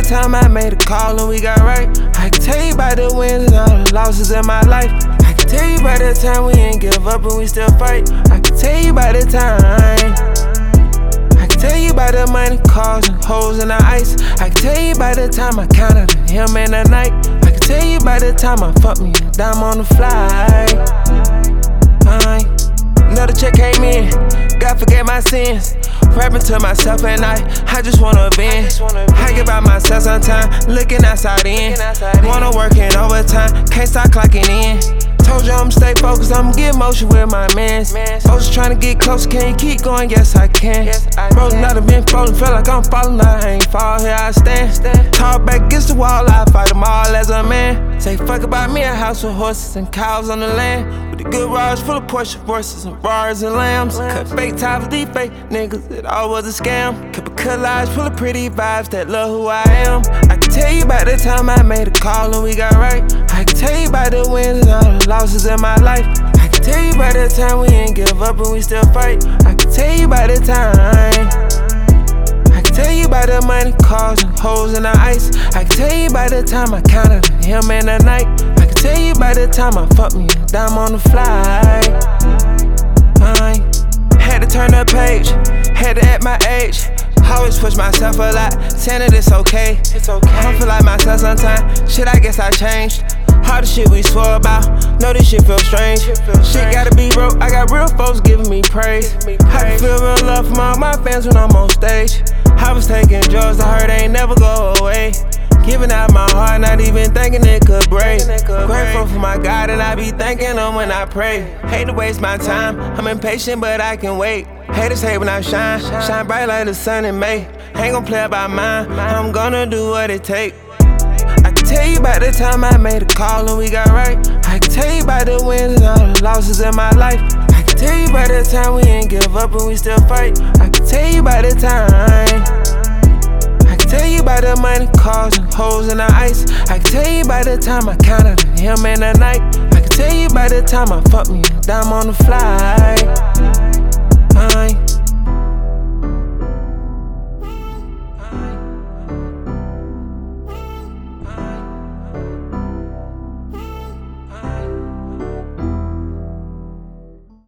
time I made a call and we got right. I can tell you about the wins and all the losses in my life. I can tell you about the time we ain't give up and we still fight. I can tell you about the time. I can tell you about the money, cars, and holes in the ice. I can tell you about the time I counted him in the night. I can tell you about the time I fucked me a dime on the fly. Another check came in, God forget my sins. Rapping to myself at night, I just wanna vent. I give out myself sometime, looking outside in. Wanna work in overtime, can't stop clocking in. Told you I'ma stay focused, I'ma get motion with my mans. Folks trying to get close, can you keep going? Yes, I can. Bros not have been falling, feel like I'm falling, I ain't fall, here I stand. Tall back against the wall, I fight them all as a man. Say fuck about me, a house with horses and cows on the land. With the good rides full of Porsche horses and bars and lambs. Cut fake ties with these fake niggas, it all was a scam. Kept a collage full of pretty vibes that love who I am. I can tell you about the time I made a call and we got right. I can tell you about the wins and all the losses in my life. I can tell you about the time we ain't give up and we still fight. I can tell you about the time. I can tell you about the money, cars, and holes in the ice. I can tell you about the time I counted him in the night. I can tell you about the time I fucked me a dime on the fly. Had to turn the page, had to at my age. Always push myself a lot, saying that it's okay. I don't feel like myself sometimes, shit I guess I changed. All the shit we swore about, know this shit feel strange. Shit gotta be broke, I got real folks giving me praise. I can feel real love from all my fans when I'm on stage. I was taking drugs, I heard they ain't never go away. Giving out my heart, not even thinking it could break. Grateful for my God and I be thanking him when I pray. Hate to waste my time, I'm impatient but I can wait. Haters hate when I shine, shine bright like the sun in May. Ain't gon' play about mine, I'm gonna do what it take. I can tell you about the time I made a call and we got right. I can tell you about the wins and all the losses in my life. I can tell you about the time we ain't give up and we still fight. I can tell you about the time. I can tell you about the money, cars, and holes in the ice. I can tell you about the time I counted him in the night. I can tell you about the time I fucked me a dime on the fly.